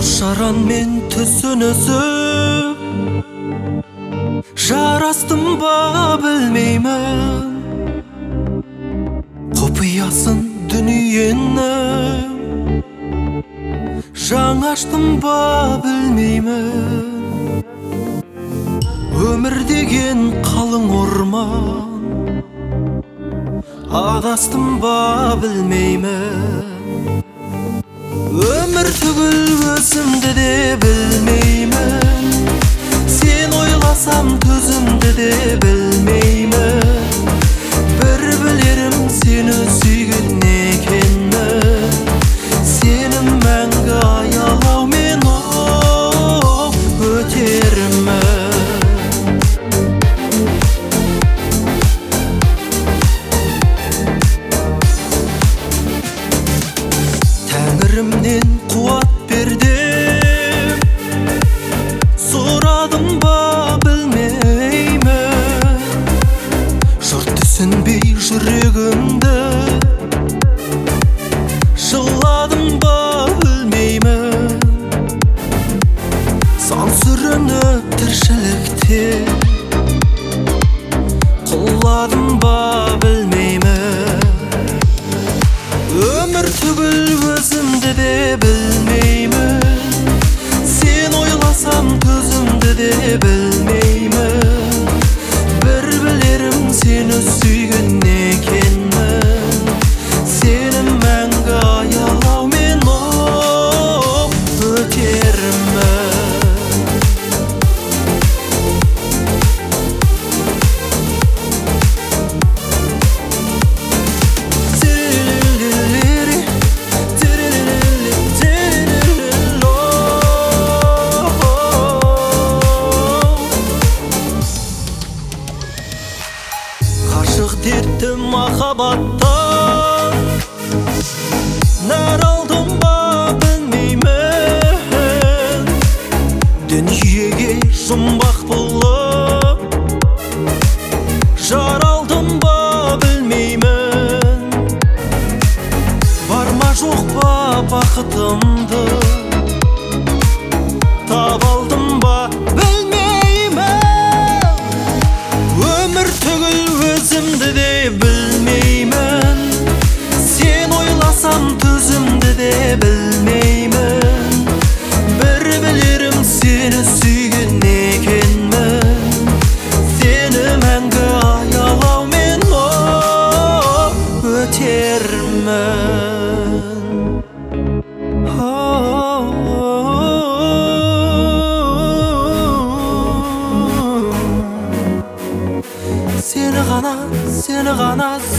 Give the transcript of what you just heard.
шаран мен түсінісіп жарастым ба білмеймін, құпиясын дүниенің жаңаштым ба білмеймін. Өмір деген қалың орман, адастым ба білмеймін. Өмір түгіл өзімді де білмеймін, сен ойласам төзімді де білмеймін. Бір білерім сені сүйген екенмін, сенің мәңгі аялаумен өтермін. Тәңірімнен қуат бер деп сұрадым ба білмеймін. Жұрт түсінбей жүрегімді жыладым ба білмеймін. Сан сүрініп тіршілікте құладым ба білмеймін. Өмір түгіл өзімді де білмеймін, сен ойласам төзімді де білмеймін. Бір білерім сені сүйген екенмін, сені мәңгі аялаумен өтермін. Ғашық дерті махаббаттан нәр алдым ба білмеймін. Дүниеге жұмбақ болып жаралдым ба білмеймін. Бар ма жоқ па бақытымды таба алдым ба білмеймін. Өмір түгіл өзімді де білмеймін, сен ойласам төзімді де білмеймін. Бір білерім сені сүйген екенмін, сені мәңгі аялаумен өтермін. Сені ғана